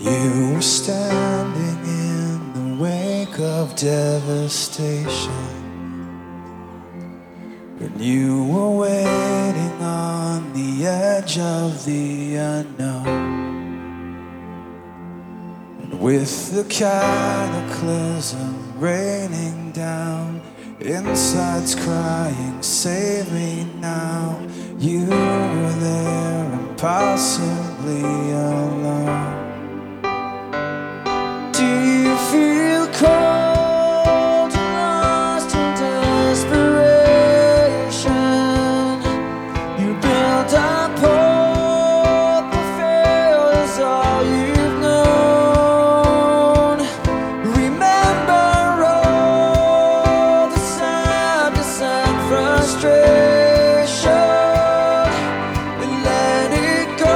You were standing in the wake of devastation, when you were waiting on the edge of the unknown. And with the cataclysm raining down, insides crying, save me now. You were there, impossibly alone. Do you feel cold and lost in desperation? You build up hope, but failure is all you've known. Remember all the sadness and frustration, and let it go.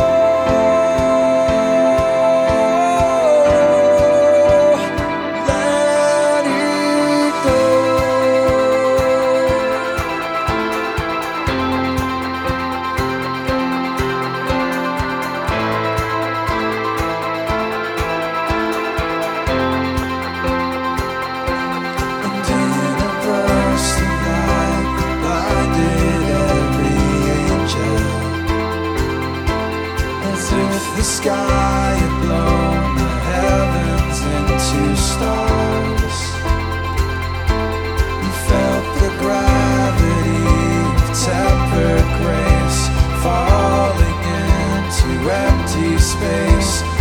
The sky had blown the heavens into stars. You felt the gravity of tempered grace falling into empty space.